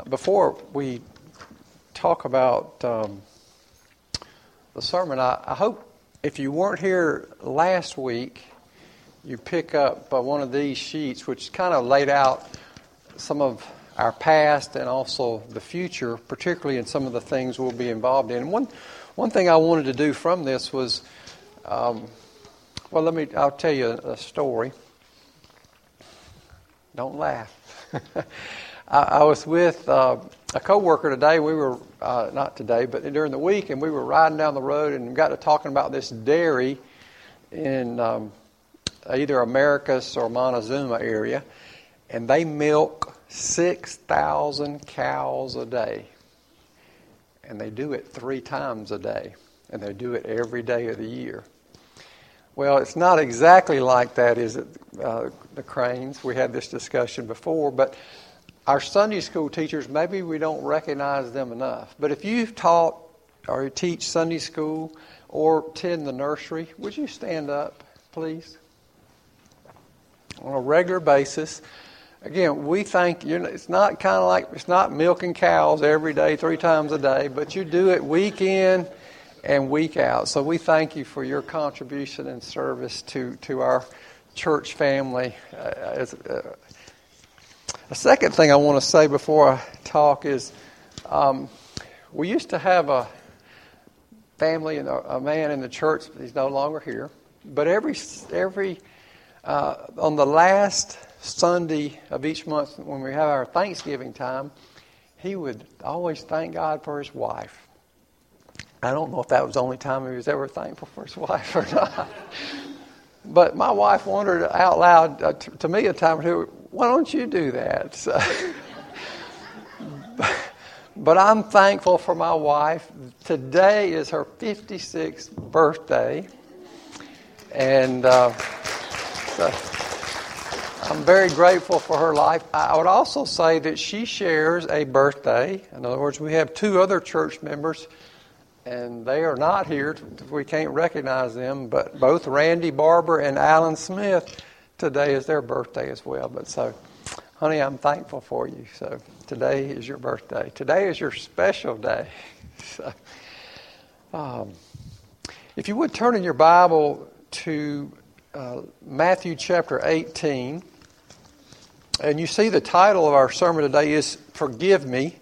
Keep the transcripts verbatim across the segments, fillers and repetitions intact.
Before we talk about um, the sermon, I, I hope if you weren't here last week, you pick up uh, one of these sheets, which kind of laid out some of our past and also the future, particularly in some of the things we'll be involved in. And one one thing I wanted to do from this was, um, well, let me. I'll tell you a, a story. Don't laugh. I, I was with uh, a coworker today. We were uh, not today, but during the week, and we were riding down the road and got to talking about this dairy in um, either Americus or Montezuma area, and they milk six thousand cows a day, and they do it three times a day, and they do it every day of the year. Well, it's not exactly like that, is it, uh, the Cranes? We had this discussion before, but our Sunday school teachers, maybe we don't recognize them enough. But if you've taught or teach Sunday school or attend the nursery, would you stand up, please? On a regular basis. Again, we think you know, it's not kind of like, it's not milking cows every day, three times a day, but you do it week in and week out. So we thank you for your contribution and service to, to our church family. Uh, as, uh, a second thing I want to say before I talk is um, we used to have a family and a, a man in the church. He's no longer here. But every every uh, on the last Sunday of each month when we have our Thanksgiving time, he would always thank God for his wife. I don't know if that was the only time he was ever thankful for his wife or not. But my wife wondered out loud uh, to, to me a time or two, why don't you do that? So, but I'm thankful for my wife. Today is her fifty-sixth birthday. And uh, so I'm very grateful for her life. I would also say that she shares a birthday. In other words, we have two other church members, and they are not here. We can't recognize them, but both Randy Barber and Alan Smith, today is their birthday as well. But so, honey, I'm thankful for you. So today is your birthday. Today is your special day. So, um, if you would turn in your Bible to uh, Matthew chapter eighteen, and you see the title of our sermon today is Forgive Me.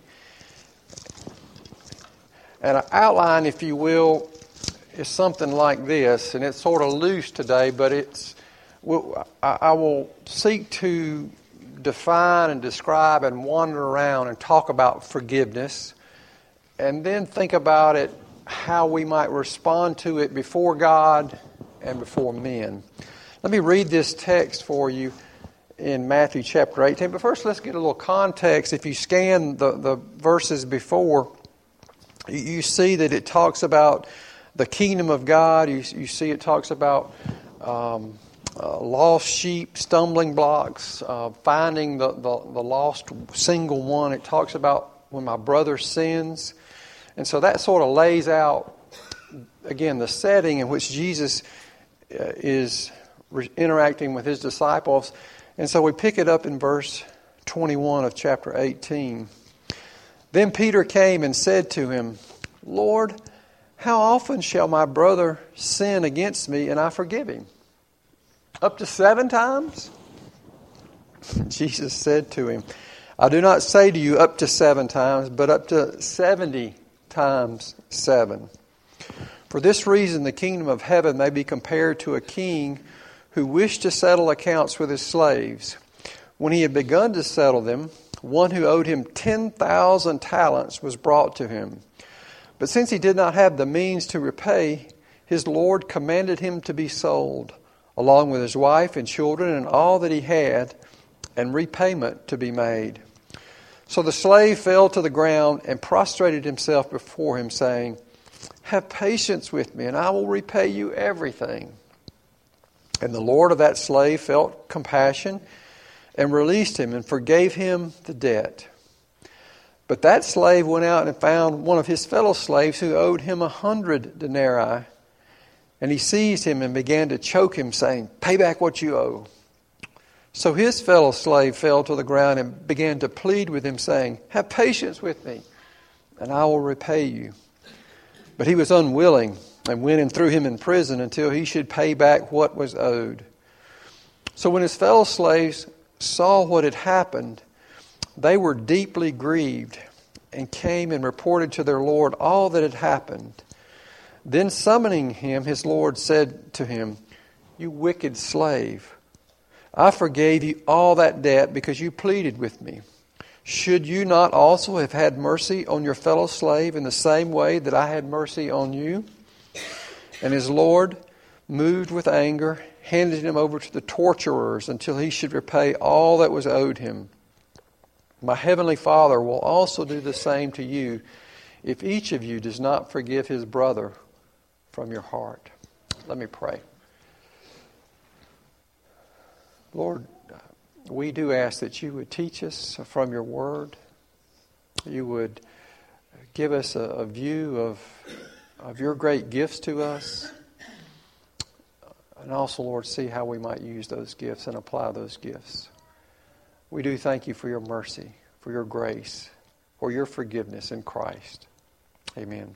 And an outline, if you will, is something like this, and it's sort of loose today, but it's I will seek to define and describe and wander around and talk about forgiveness, and then think about it, how we might respond to it before God and before men. Let me read this text for you in Matthew chapter eighteen, but first let's get a little context. If you scan the, the verses before, you see that it talks about the kingdom of God. You, you see it talks about um, uh, lost sheep, stumbling blocks, uh, finding the, the, the lost single one. It talks about when my brother sins. And so that sort of lays out, again, the setting in which Jesus uh, is re- interacting with his disciples. And so we pick it up in verse twenty-one of chapter eighteen. Then Peter came and said to him, Lord, how often shall my brother sin against me and I forgive him? Up to seven times? Jesus said to him, I do not say to you up to seven times, but up to seventy times seven. For this reason the kingdom of heaven may be compared to a king who wished to settle accounts with his slaves. When he had begun to settle them, one who owed him ten thousand talents was brought to him. But since he did not have the means to repay, his Lord commanded him to be sold, along with his wife and children and all that he had, and repayment to be made. So the slave fell to the ground and prostrated himself before him, saying, Have patience with me, and I will repay you everything. And the Lord of that slave felt compassion and released him and forgave him the debt. But that slave went out and found one of his fellow slaves who owed him a hundred denarii. And he seized him and began to choke him, saying, Pay back what you owe. So his fellow slave fell to the ground and began to plead with him, saying, "Have patience with me, and I will repay you." But he was unwilling, and went and threw him in prison until he should pay back what was owed. So when his fellow slaves saw what had happened, they were deeply grieved, and came and reported to their Lord all that had happened. Then summoning him, his Lord said to him, "You wicked slave, I forgave you all that debt because you pleaded with me. Should you not also have had mercy on your fellow slave in the same way that I had mercy on you?" And his Lord, moved with anger, handed him over to the torturers until he should repay all that was owed him. My heavenly Father will also do the same to you if each of you does not forgive his brother from your heart. Let me pray. Lord, we do ask that you would teach us from your word. You would give us a, a view of, of your great gifts to us. And also, Lord, see how we might use those gifts and apply those gifts. We do thank you for your mercy, for your grace, for your forgiveness in Christ. Amen.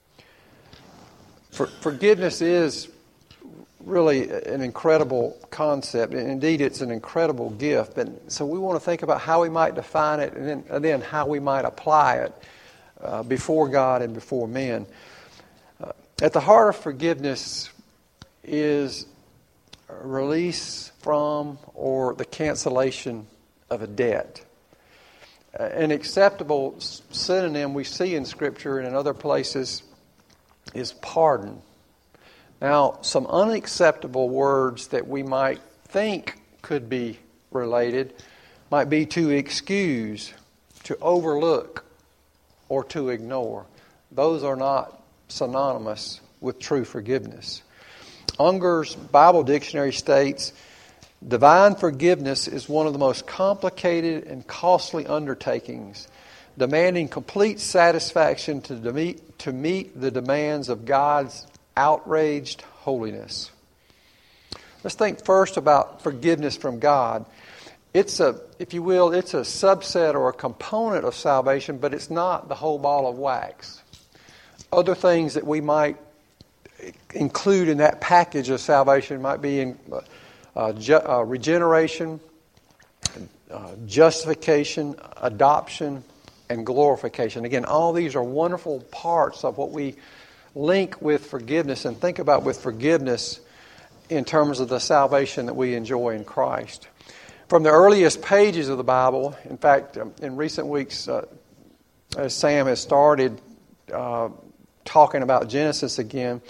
For, forgiveness is really an incredible concept, and indeed it's an incredible gift. And so we want to think about how we might define it, and then, and then how we might apply it uh, before God and before men. Uh, at the heart of forgiveness is a release from or the cancellation of a debt. Uh, an acceptable synonym we see in Scripture and in other places is pardon. Now, some unacceptable words that we might think could be related might be to excuse, to overlook, or to ignore. Those are not synonymous with true forgiveness. Unger's Bible Dictionary states, divine forgiveness is one of the most complicated and costly undertakings, demanding complete satisfaction to meet, to meet the demands of God's outraged holiness. Let's think first about forgiveness from God. It's a, if you will, it's a subset or a component of salvation, but it's not the whole ball of wax. Other things that we might include in that package of salvation might be in uh, ju- uh, regeneration, uh, justification, adoption, and glorification. Again, all these are wonderful parts of what we link with forgiveness and think about with forgiveness in terms of the salvation that we enjoy in Christ. From the earliest pages of the Bible, in fact, in recent weeks, uh, as Sam has started uh, talking about Genesis again,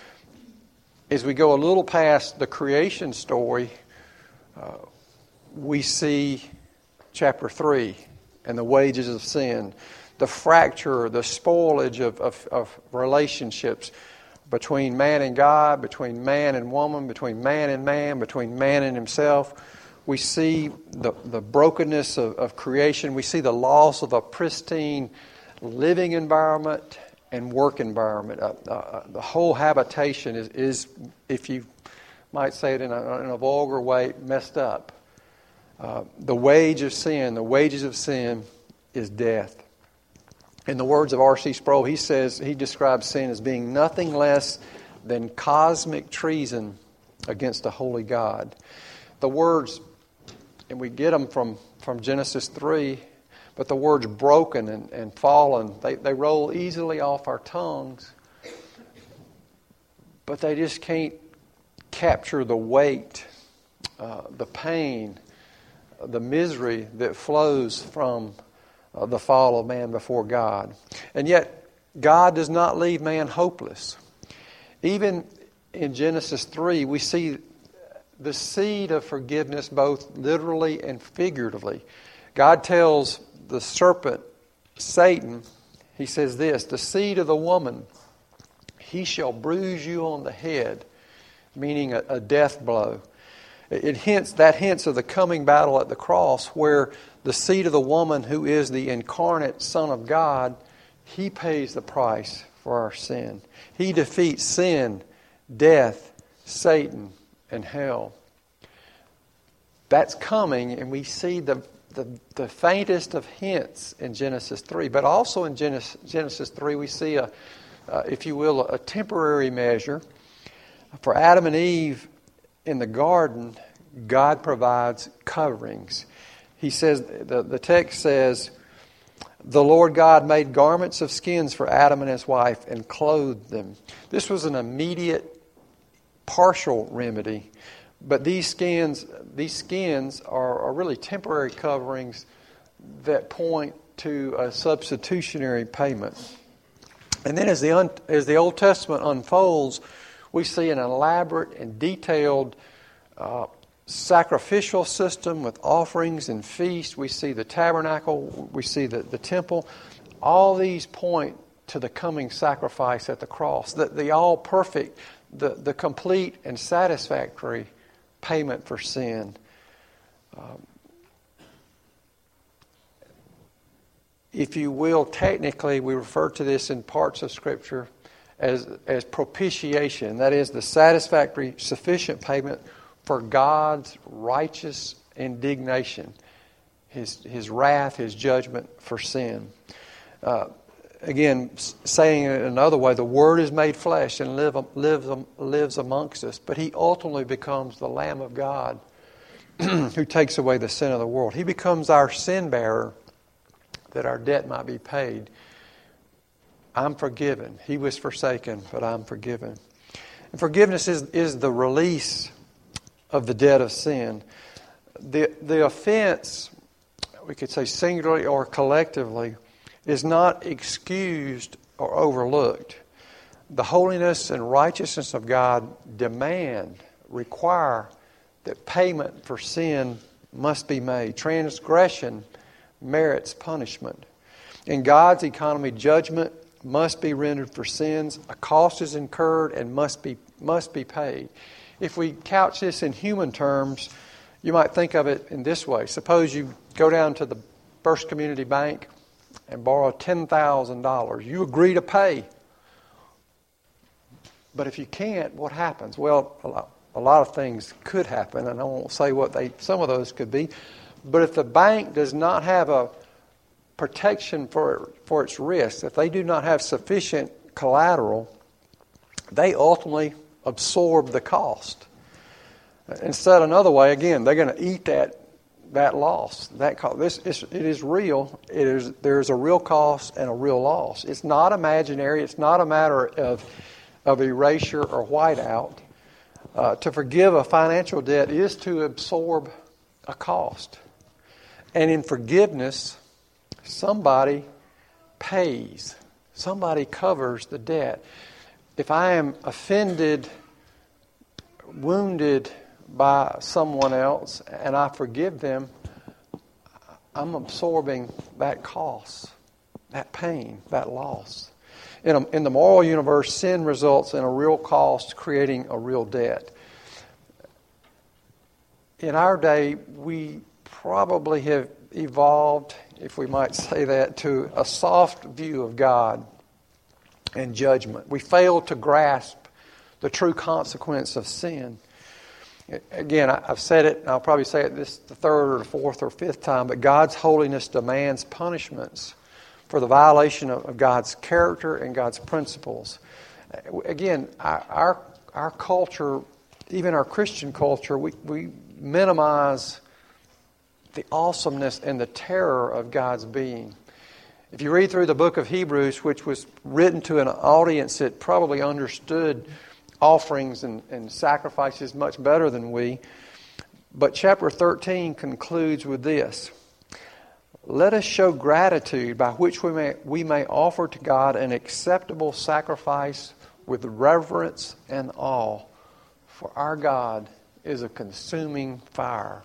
as we go a little past the creation story, uh, we see chapter three and the wages of sin. The fracture, the spoilage of, of, of relationships between man and God, between man and woman, between man and man, between man and himself. We see the, the brokenness of, of creation. We see the loss of a pristine living environment and work environment. Uh, uh, the whole habitation is, is, if you might say it in a, in a vulgar way, messed up. Uh, the wage of sin, the wages of sin is death. In the words of R C Sproul, he says, he describes sin as being nothing less than cosmic treason against a holy God. The words, and we get them from, from Genesis three, but the words broken and, and fallen, they, they roll easily off our tongues, but they just can't capture the weight, uh, the pain, the misery that flows from Uh, the fall of man before God. And yet, God does not leave man hopeless. Even in Genesis three, we see the seed of forgiveness both literally and figuratively. God tells the serpent, Satan, he says this, the seed of the woman, he shall bruise you on the head, meaning a, a death blow. It hints, that hints of the coming battle at the cross where the seed of the woman who is the incarnate Son of God, he pays the price for our sin. He defeats sin, death, Satan, and hell. that's coming, and we see the, the, the faintest of hints in Genesis three. But also in Genesis, Genesis three, we see, a, uh, if you will, a temporary measure. For Adam and Eve in the garden, God provides coverings. He says, the, the text says, the Lord God made garments of skins for Adam and his wife and clothed them. This was an immediate, partial remedy. But these skins, these skins are, are really temporary coverings that point to a substitutionary payment. And then as the, un, as the Old Testament unfolds, we see an elaborate and detailed uh, sacrificial system with offerings and feasts. We see the tabernacle. We see the, the temple. All these point to the coming sacrifice at the cross. The, the all-perfect, the, the complete and satisfactory payment for sin. Um, if you will, technically, we refer to this in parts of Scripture as, as propitiation. That is the satisfactory, sufficient payment for God's righteous indignation, His His wrath, His judgment for sin. Uh, again, saying it another way, the Word is made flesh and live, lives, lives amongst us, but He ultimately becomes the Lamb of God who takes away the sin of the world. He becomes our sin bearer that our debt might be paid. I'm forgiven. He was forsaken, but I'm forgiven. And forgiveness is, is the release of the debt of sin. The, the offense, we could say singularly or collectively, is not excused or overlooked. The holiness and righteousness of God demand, require that payment for sin must be made. Transgression merits punishment. In God's economy, judgment must be rendered for sins. A cost is incurred and must be must be paid. If we couch this in human terms, you might think of it in this way. Suppose you go down to the First Community Bank and borrow ten thousand dollars. You agree to pay. But if you can't, what happens? Well, a lot, a lot of things could happen, and I won't say what they. Some of those could be. But if the bank does not have a protection for for its risk, if they do not have sufficient collateral, they ultimately absorb the cost. And said another way, again, they're going to eat that that loss. That cost. This is, it is real. It is there is a real cost and a real loss. It's not imaginary. It's not a matter of of erasure or whiteout. Uh, to forgive a financial debt is to absorb a cost. And in forgiveness, somebody pays. Somebody covers the debt. If I am offended, wounded by someone else, and I forgive them, I'm absorbing that cost, that pain, that loss. In, a, in the moral universe, sin results in a real cost, creating a real debt. In our day, we probably have evolved, if we might say that, to a soft view of God and judgment. We fail to grasp the true consequence of sin. Again, I've said it, and I'll probably say it this the third or the fourth or fifth time, but God's holiness demands punishments for the violation of God's character and God's principles. Again, our our culture, even our Christian culture, we, we minimize the awesomeness and the terror of God's being. If you read through the book of Hebrews, which was written to an audience that probably understood offerings and, and sacrifices much better than we, but chapter thirteen concludes with this: let us show gratitude by which we may, we may offer to God an acceptable sacrifice with reverence and awe, for our God is a consuming fire.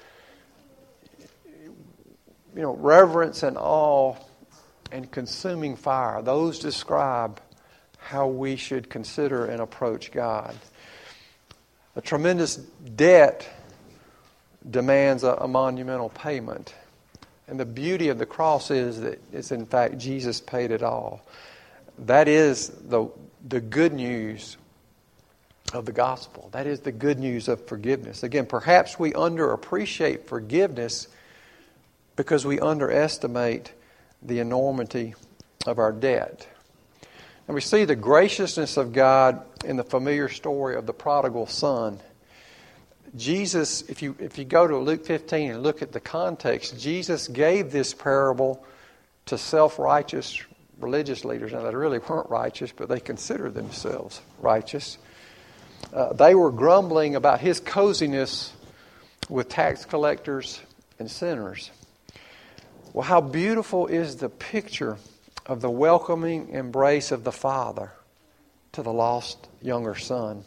You know, reverence and awe and consuming fire, those describe how we should consider and approach God. A tremendous debt demands a, a monumental payment. And the beauty of the cross is that it's in fact Jesus paid it all. That is the the good news of the gospel. That is the good news of forgiveness. Again, perhaps we underappreciate forgiveness because we underestimate the enormity of our debt. And we see the graciousness of God in the familiar story of the prodigal son. Jesus, if you if you go to Luke fifteen and look at the context, Jesus gave this parable to self-righteous religious leaders. Now, they really weren't righteous, but they considered themselves righteous. Uh, they were grumbling about his coziness with tax collectors and sinners. Well, how beautiful is the picture of the welcoming embrace of the Father to the lost younger son.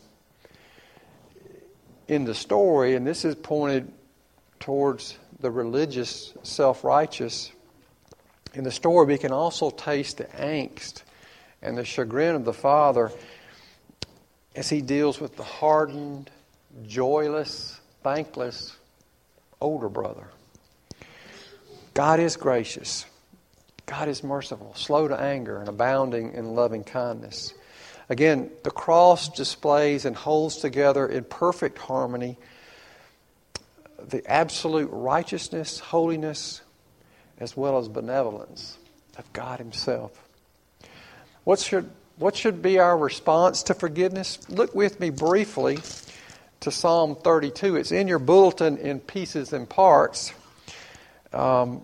In the story, and this is pointed towards the religious self-righteous, in the story we can also taste the angst and the chagrin of the Father as he deals with the hardened, joyless, thankless older brother. God is gracious. God is merciful, slow to anger, and abounding in loving kindness. Again, the cross displays and holds together in perfect harmony the absolute righteousness, holiness, as well as benevolence of God Himself. What should, what should be our response to forgiveness? Look with me briefly to Psalm thirty-two. It's in your bulletin in pieces and parts. Um,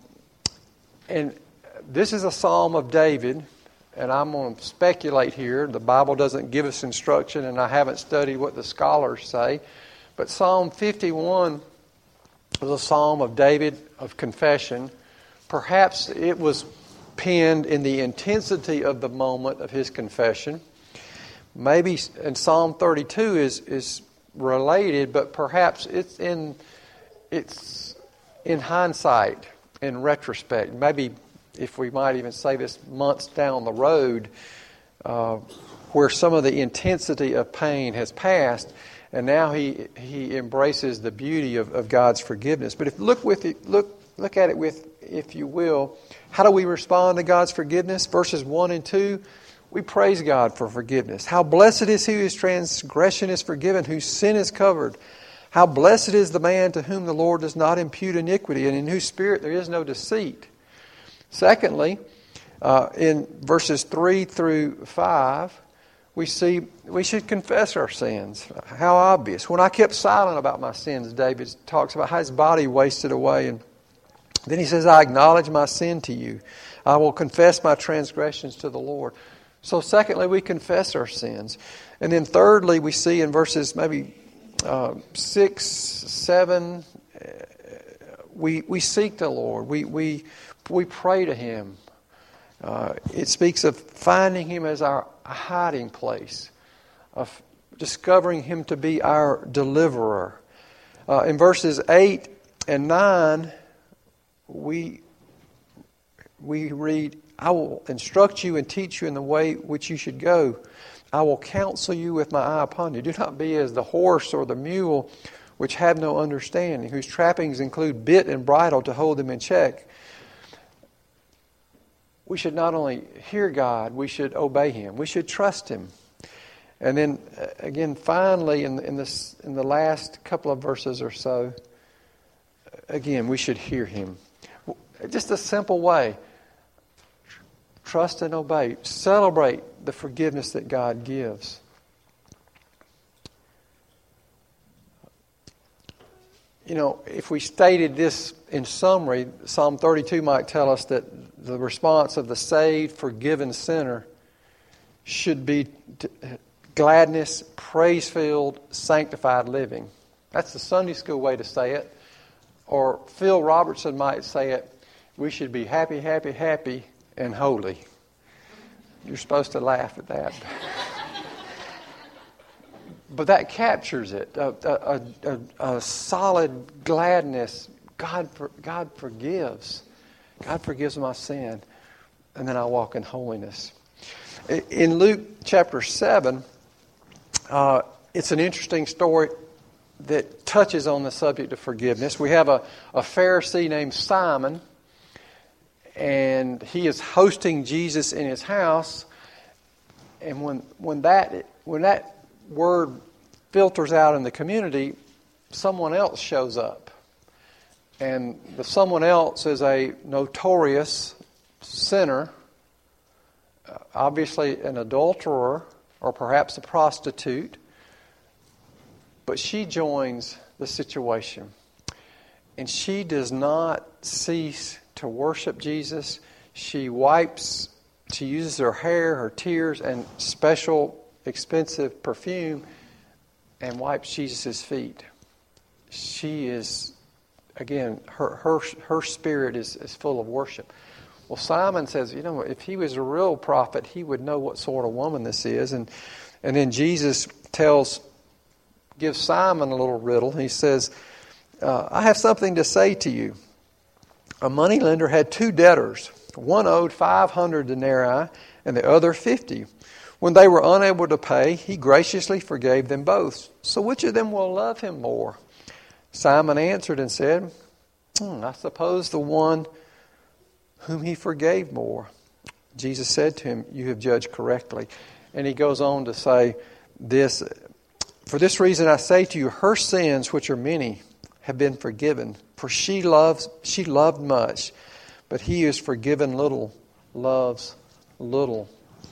and this is a psalm of David, and I'm going to speculate here. The Bible doesn't give us instruction, and I haven't studied what the scholars say. But Psalm fifty-one was a psalm of David of confession. Perhaps it was penned in the intensity of the moment of his confession. Maybe, and Psalm thirty-two is is related, but perhaps it's in it's in hindsight, in retrospect. Maybe, if we might even say this, months down the road, uh, where some of the intensity of pain has passed, and now he he embraces the beauty of, of God's forgiveness. But if look with it, look look at it with, if you will, how do we respond to God's forgiveness? Verses one and two. We praise God for forgiveness. How blessed is he whose transgression is forgiven, whose sin is covered. How blessed is the man to whom the Lord does not impute iniquity, and in whose spirit there is no deceit. Secondly, uh, in verses three through five, we see we should confess our sins. How obvious. When I kept silent about my sins, David talks about how his body wasted away. And then he says, I acknowledge my sin to you. I will confess my transgressions to the Lord. So secondly, we confess our sins. And then thirdly, we see in verses maybe uh, six, seven, uh, we we seek the Lord. We we we pray to Him. Uh, it speaks of finding Him as our hiding place, of discovering Him to be our deliverer. Uh, in verses eight and nine, we we read, I will instruct you and teach you in the way which you should go. I will counsel you with my eye upon you. Do not be as the horse or the mule, which have no understanding, whose trappings include bit and bridle to hold them in check. We should not only hear God, we should obey Him. We should trust Him. And then, again, finally, in, in, this, in the last couple of verses or so, again, we should hear Him. Just a simple way. Trust and obey. Celebrate the forgiveness that God gives. You know, if we stated this in summary, Psalm thirty-two might tell us that the response of the saved, forgiven sinner should be gladness, praise-filled, sanctified living. That's the Sunday school way to say it. Or Phil Robertson might say it, we should be happy, happy, happy, and holy. You're supposed to laugh at that. But that captures it. A, a, a, a solid gladness. God, God forgives. God forgives my sin. And then I walk in holiness. In Luke chapter seven, uh, it's an interesting story that touches on the subject of forgiveness. We have a, a Pharisee named Simon, and he is hosting Jesus in his house. And when when that when that word filters out in the community, someone else shows up. And the someone else is a notorious sinner, uh, obviously an adulterer or perhaps a prostitute, but she joins the situation. And she does not cease to worship Jesus. She wipes, she uses her hair, her tears, and special expensive perfume and wipes Jesus' feet. She is, again, her her her spirit is, is full of worship. Well, Simon says, you know, if he was a real prophet, he would know what sort of woman this is. And and then Jesus tells, gives Simon a little riddle. He says, uh, I have something to say to you. A moneylender had two debtors. One owed five hundred denarii and the other fifty. When they were unable to pay, he graciously forgave them both. So which of them will love him more? Simon answered and said, hmm, I suppose the one whom he forgave more. Jesus said to him, you have judged correctly. And he goes on to say this, for this reason I say to you, her sins, which are many, have been forgiven. For she loves, she loved much, but he who is forgiven little loves little.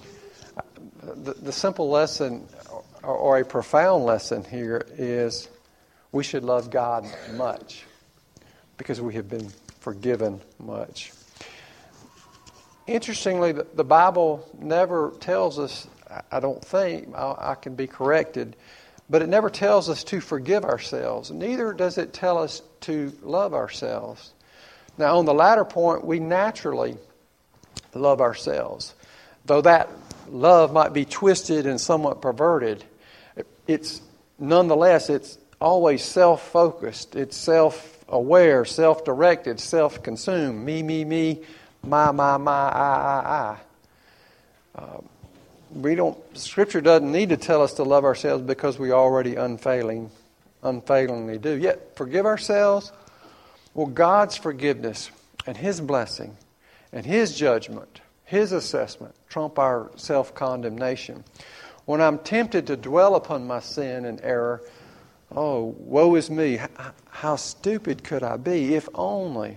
The, the simple lesson, or, or a profound lesson here, is we should love God much because we have been forgiven much. Interestingly, the, the Bible never tells us, I don't think, I, I can be corrected, but it never tells us to forgive ourselves. Neither does it tell us to love ourselves. Now, on the latter point, we naturally love ourselves. Though that love might be twisted and somewhat perverted, it's nonetheless, it's always self-focused. It's self-aware, self-directed, self-consumed. Me, me, me, my, my, my, I, I, I. Uh, we don't. Scripture doesn't need to tell us to love ourselves because we already unfailing, unfailingly do. Yet, forgive ourselves. Well, God's forgiveness and His blessing and His judgment, His assessment, trump our self-condemnation. When I'm tempted to dwell upon my sin and error, oh, woe is me. How stupid could I be? If only.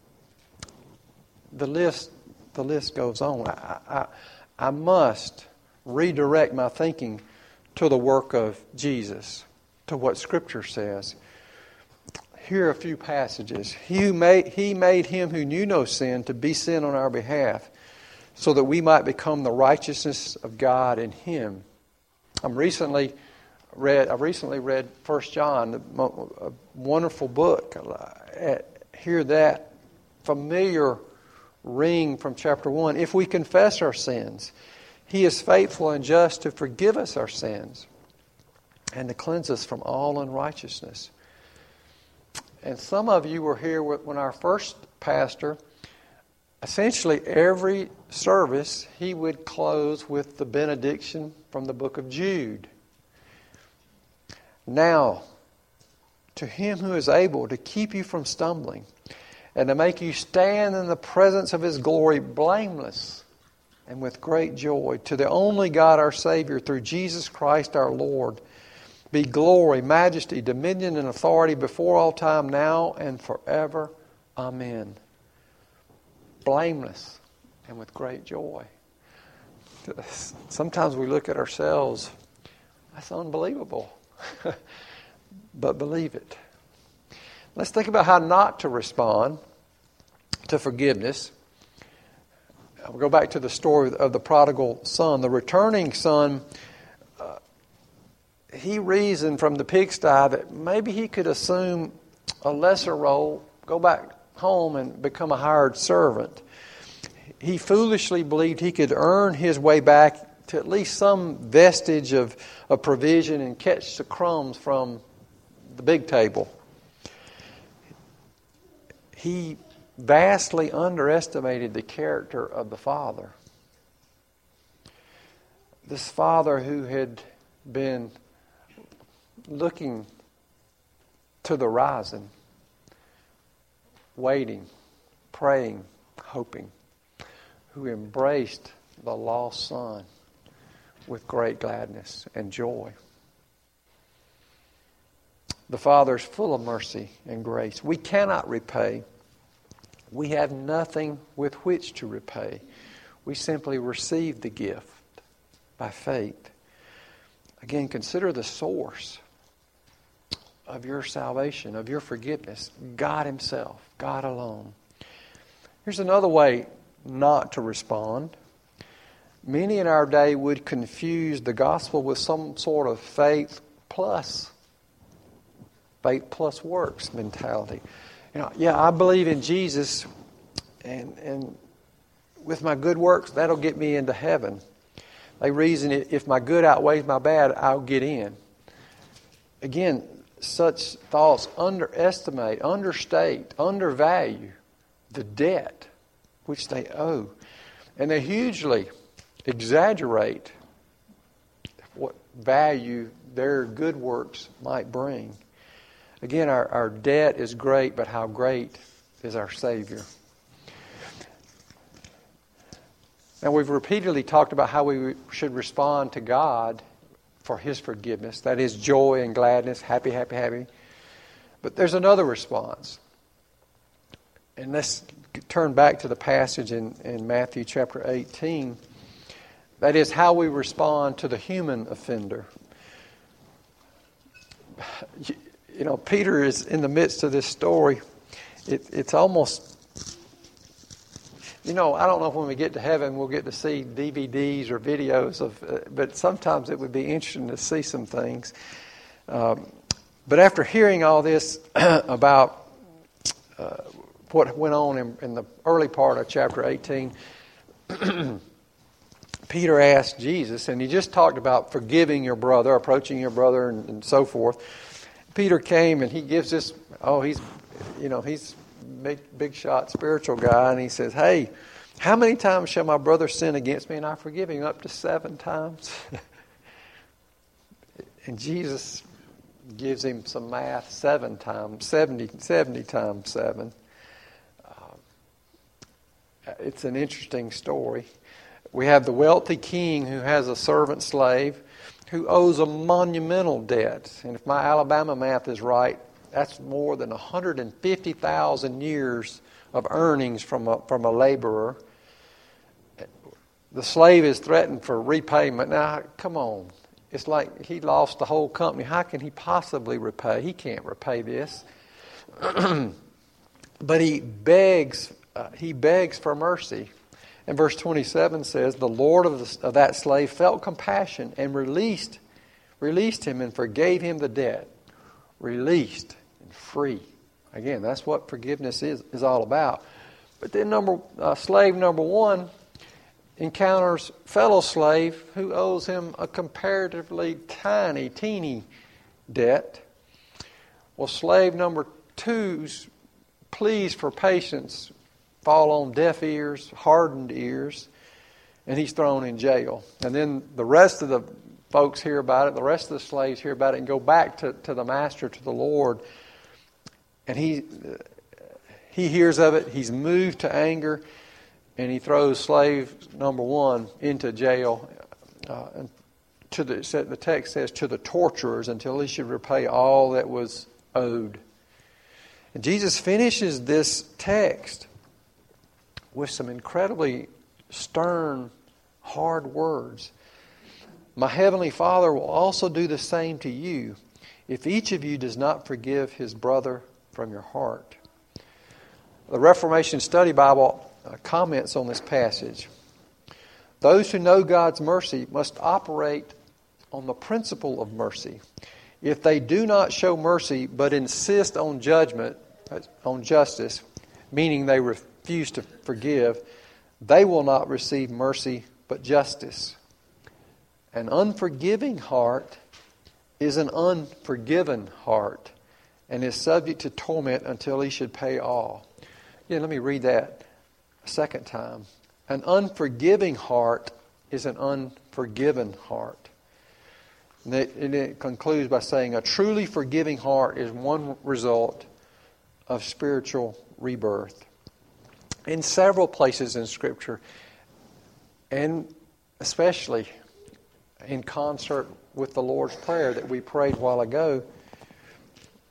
The list, the list goes on. I, I, I must redirect my thinking to the work of Jesus, to what Scripture says. Here are a few passages. He, who made, he made Him who knew no sin to be sin on our behalf, so that we might become the righteousness of God in Him. I'm recently read. I recently read First John, a wonderful book. Hear that familiar ring from chapter one. If we confess our sins, He is faithful and just to forgive us our sins and to cleanse us from all unrighteousness. And some of you were here when our first pastor, essentially every service, he would close with the benediction from the book of Jude. Now, to Him who is able to keep you from stumbling and to make you stand in the presence of His glory blameless and with great joy, to the only God our Savior through Jesus Christ our Lord, be glory, majesty, dominion, and authority before all time, now and forever. Amen. Blameless and with great joy. Sometimes we look at ourselves, that's unbelievable. But believe it. Let's think about how not to respond to forgiveness. We'll go back to the story of the prodigal son. The returning son, uh, he reasoned from the pigsty that maybe he could assume a lesser role, go back home and become a hired servant. He foolishly believed he could earn his way back to at least some vestige of, of provision and catch the crumbs from the big table. He vastly underestimated the character of the father. This father who had been looking to the horizon, waiting, praying, hoping, who embraced the lost son with great gladness and joy. The Father is full of mercy and grace. We cannot repay. We have nothing with which to repay. We simply receive the gift by faith. Again, consider the source of your salvation, of your forgiveness. God Himself, God alone. Here's another way not to respond. Many in our day would confuse the gospel with some sort of faith plus faith plus works mentality. You know, yeah, I believe in Jesus, and and with my good works, that'll get me into heaven. They reason if my good outweighs my bad, I'll get in. Again, such thoughts underestimate, understate, undervalue the debt which they owe. And they hugely exaggerate what value their good works might bring. Again, our, our debt is great, but how great is our Savior? Now, we've repeatedly talked about how we should respond to God for His forgiveness. That is joy and gladness, happy, happy, happy. But there's another response. And let's turn back to the passage in, in Matthew chapter eighteen. That is how we respond to the human offender. You, you know, Peter is in the midst of this story. It, it's almost... You know, I don't know if when we get to heaven we'll get to see D V Ds or videos of, uh, but sometimes it would be interesting to see some things. Um, but after hearing all this about uh, what went on in, in the early part of chapter eighteen, Peter asked Jesus, and he just talked about forgiving your brother, approaching your brother, and, and so forth. Peter came and he gives this. Oh, he's, you know, he's. Big, big shot spiritual guy, and he says, hey, how many times shall my brother sin against me and I forgive him? Up to seven times. And Jesus gives him some math, seven times, seventy, seventy times seven. Uh, it's an interesting story. We have the wealthy king who has a servant slave who owes a monumental debt. And if my Alabama math is right, that's more than one hundred fifty thousand years of earnings from a, from a laborer. The slave is threatened for repayment. Now, come on. It's like he lost the whole company. How can he possibly repay? He can't repay this. But he begs, uh, he begs for mercy. And verse twenty-seven says, the Lord of, the, of that slave felt compassion and released, released him and forgave him the debt. Released. Free. Again, that's what forgiveness is, is all about. But then number uh, slave number one encounters fellow slave who owes him a comparatively tiny, teeny debt. Well, slave number two's pleas for patience fall on deaf ears, hardened ears, and he's thrown in jail. And then the rest of the folks hear about it, the rest of the slaves hear about it and go back to, to the master, to the Lord. And he he hears of it, he's moved to anger, and he throws slave number one into jail. Uh, and to the, the text says, to the torturers, until he should repay all that was owed. And Jesus finishes this text with some incredibly stern, hard words. My heavenly Father will also do the same to you if each of you does not forgive his brother from your heart. The Reformation Study Bible uh, comments on this passage. Those who know God's mercy must operate on the principle of mercy. If they do not show mercy but insist on judgment, on justice, meaning they refuse to forgive, they will not receive mercy but justice. An unforgiving heart is an unforgiven heart and is subject to torment until he should pay all. Yeah, let me read that a second time. An unforgiving heart is an unforgiven heart. And it, and it concludes by saying a truly forgiving heart is one result of spiritual rebirth. In several places in Scripture, and especially in concert with the Lord's Prayer that we prayed a while ago,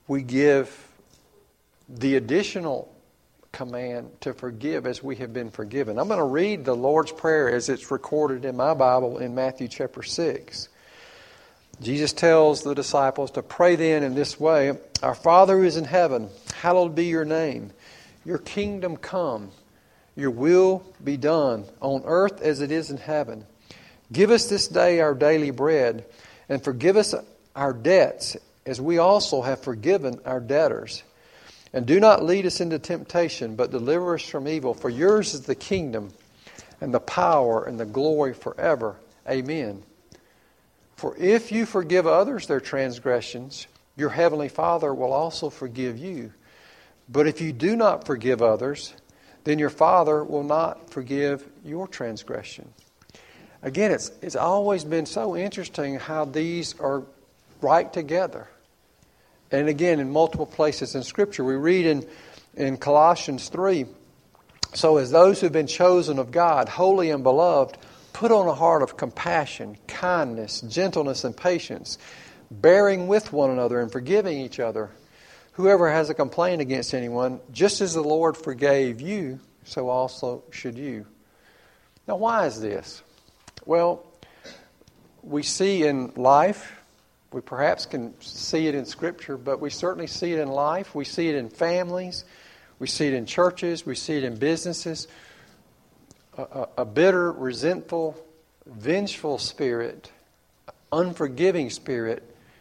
we give the additional command to forgive as we have been forgiven. I'm going to read the Lord's Prayer as it's recorded in my Bible in Matthew chapter six. Jesus tells the disciples to pray then in this way: Our Father who is in heaven, hallowed be your name. Your kingdom come. Your will be done on earth as it is in heaven. Give us this day our daily bread, and forgive us our debts as we also have forgiven our debtors. And do not lead us into temptation, but deliver us from evil. For yours is the kingdom and the power and the glory forever. Amen. For if you forgive others their transgressions, your heavenly Father will also forgive you. But if you do not forgive others, then your Father will not forgive your transgression. Again, it's, it's always been so interesting how these are right together. And again, in multiple places in Scripture, we read in, in Colossians three, so as those who have been chosen of God, holy and beloved, put on a heart of compassion, kindness, gentleness, and patience, bearing with one another and forgiving each other. Whoever has a complaint against anyone, just as the Lord forgave you, so also should you. Now, why is this? Well, we see in life, we perhaps can see it in Scripture, but we certainly see it in life. We see it in families. We see it in churches. We see it in businesses. A, a, a bitter, resentful, vengeful spirit, unforgiving spirit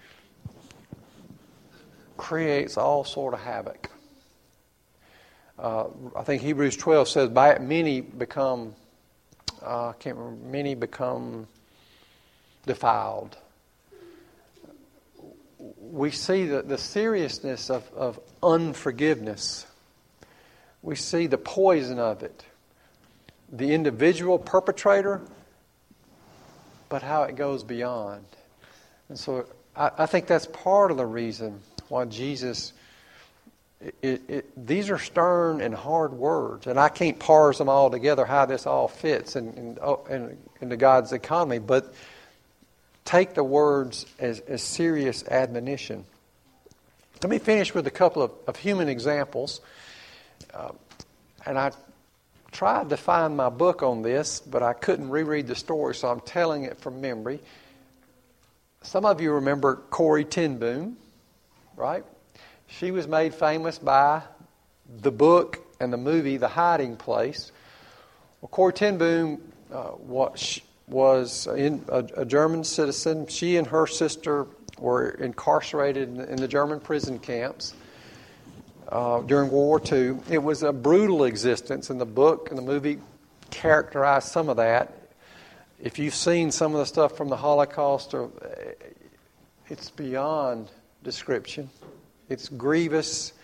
creates all sort of havoc. Uh, I think Hebrews twelve says, by it many become, uh, I can't remember, many become defiled. We see the, the seriousness of, of unforgiveness. We see the poison of it. The individual perpetrator, but how it goes beyond. And so I, I think that's part of the reason why Jesus, it, it, it, these are stern and hard words. And I can't parse them all together, how this all fits in, in, in, into God's economy. But take the words as, as serious admonition. Let me finish with a couple of, of human examples. Uh, and I tried to find my book on this, but I couldn't reread the story, so I'm telling it from memory. Some of you remember Corrie ten Boom, right? She was made famous by the book and the movie The Hiding Place. Well, Corrie ten Boom uh, was... was in, a, a German citizen. She and her sister were incarcerated in, in the German prison camps uh, during World War Two. It was a brutal existence, and the book and the movie characterized some of that. If you've seen some of the stuff from the Holocaust, or, it's beyond description. It's grievous,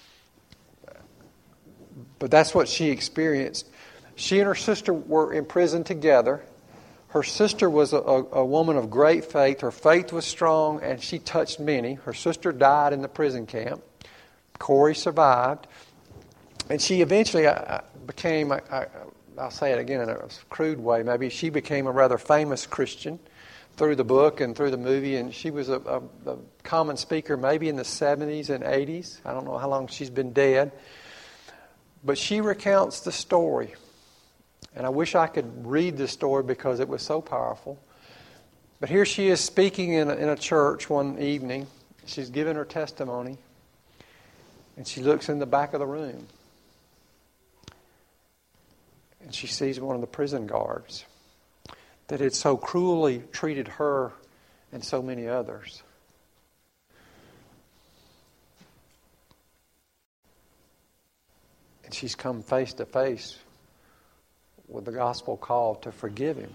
but that's what she experienced. She and her sister were in prison together. Her sister was a, a, a woman of great faith. Her faith was strong, and she touched many. Her sister died in the prison camp. Corrie survived. And she eventually uh, became, I, I, I'll say it again in a crude way, maybe she became a rather famous Christian through the book and through the movie. And she was a, a, a common speaker maybe in the seventies and eighties. I don't know how long she's been dead. But she recounts the story. And I wish I could read this story because it was so powerful. But here she is speaking in a, in a church one evening. She's giving her testimony. And she looks in the back of the room. And she sees one of the prison guards that had so cruelly treated her and so many others. And she's come face to face with the gospel call to forgive him.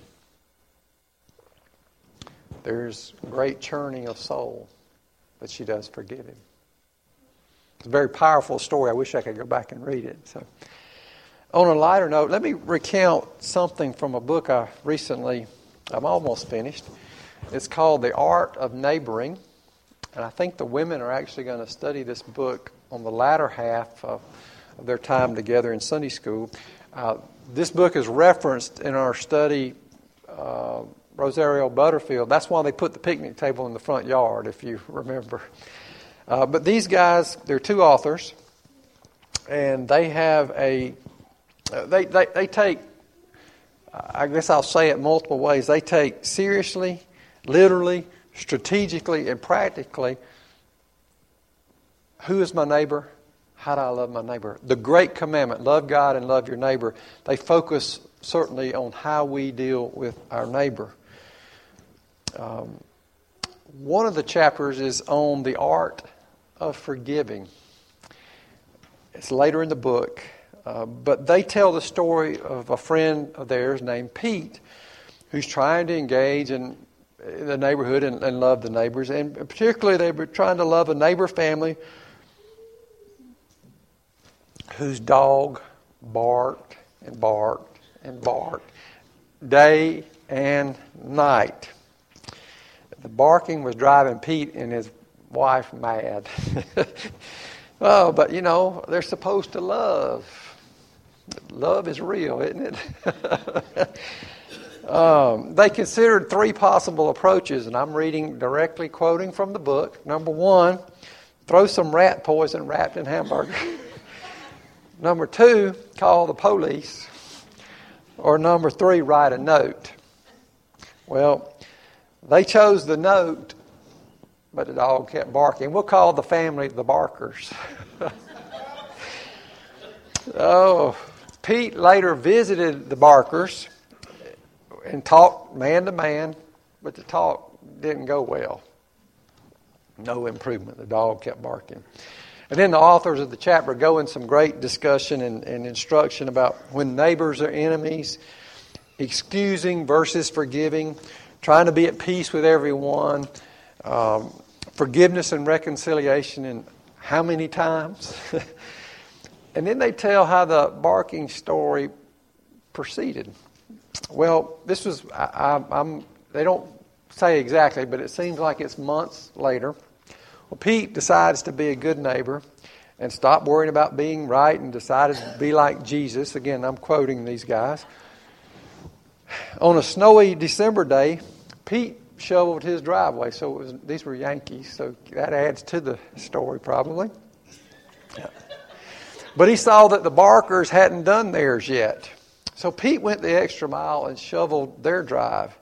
There's great churning of soul, but she does forgive him. It's a very powerful story. I wish I could go back and read it. So, on a lighter note, let me recount something from a book I recently, I'm almost finished. It's called The Art of Neighboring. And I think the women are actually going to study this book on the latter half of, of their time together in Sunday school. Uh, this book is referenced in our study, uh, Rosario Butterfield. That's why they put the picnic table in the front yard, if you remember. Uh, but these guys, they're two authors, and they have a, uh, they, they, they take, I guess I'll say it multiple ways, they take seriously, literally, strategically, and practically, who is my neighbor? How do I love my neighbor? The great commandment, love God and love your neighbor. They focus certainly on how we deal with our neighbor. Um, one of the chapters is on the art of forgiving. It's later in the book, uh, but they tell the story of a friend of theirs named Pete, who's trying to engage in the neighborhood and, and love the neighbors. And particularly they were trying to love a neighbor family whose dog barked and barked and barked day and night. The barking was driving Pete and his wife mad. Oh, but you know, they're supposed to love. Love is real, isn't it? um, they considered three possible approaches, and I'm reading directly quoting from the book. Number one, throw some rat poison wrapped in hamburger. Number two, call the police. Or number three, write a note. Well, they chose the note, but the dog kept barking. We'll call the family the Barkers. Oh, Pete later visited the Barkers and talked man to man, but the talk didn't go well. No improvement. The dog kept barking. And then the authors of the chapter go in some great discussion and, and instruction about when neighbors are enemies, excusing versus forgiving, trying to be at peace with everyone, um, forgiveness and reconciliation, and how many times. And then they tell how the barking story proceeded. Well, this was, I, I, I'm, they don't say exactly, but it seems like it's months later. Well, Pete decides to be a good neighbor and stop worrying about being right and decided to be like Jesus. Again, I'm quoting these guys. On a snowy December day, Pete shoveled his driveway. So it was, these were Yankees, so that adds to the story probably. But he saw that the Barkers hadn't done theirs yet. So Pete went the extra mile and shoveled their drive.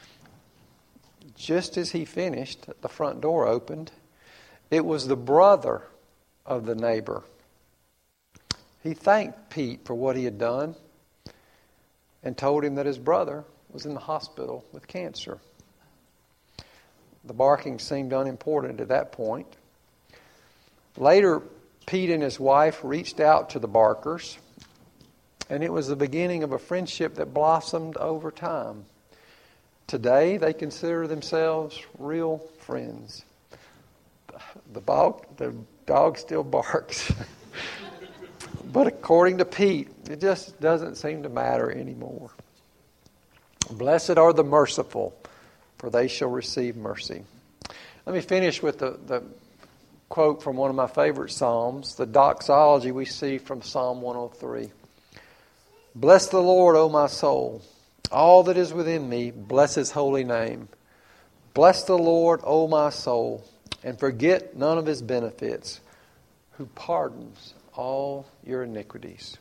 Just as he finished, the front door opened. It was the brother of the neighbor. He thanked Pete for what he had done and told him that his brother was in the hospital with cancer. The barking seemed unimportant at that point. Later, Pete and his wife reached out to the Barkers, and it was the beginning of a friendship that blossomed over time. Today, they consider themselves real friends. The dog, the dog still barks. But according to Pete, it just doesn't seem to matter anymore. Blessed are the merciful, for they shall receive mercy. Let me finish with the, the quote from one of my favorite Psalms, the doxology we see from Psalm one oh three. Bless the Lord, O my soul. All that is within me, bless His holy name. Bless the Lord, O my soul, and forget none of His benefits, who pardons all your iniquities.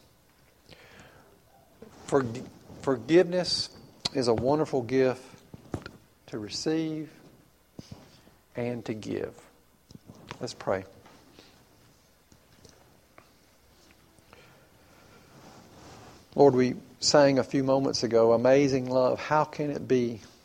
For, forgiveness is a wonderful gift to receive and to give. Let's pray. Lord, we sang a few moments ago, amazing love. How can it be